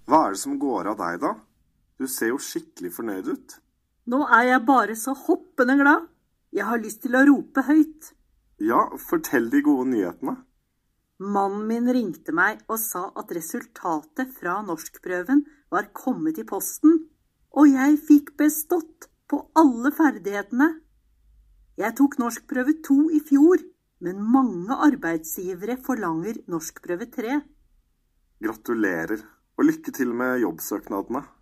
Hva er det som går av deg da? Du ser jo skikkelig fornøyd ut. Nå er jeg bare så hoppende glad. Jeg har lyst til å rope høyt. Ja, fortell de gode nyhetene. Mannen min ringte meg og sa at resultatet fra norskprøven var kommet i posten, og jeg fikk bestått på alle ferdighetene. Jeg tok norskprøve 2 i fjor, men mange arbeidsgivere forlanger norskprøve 3. Gratulerer, og lykke til med jobbsøknadene.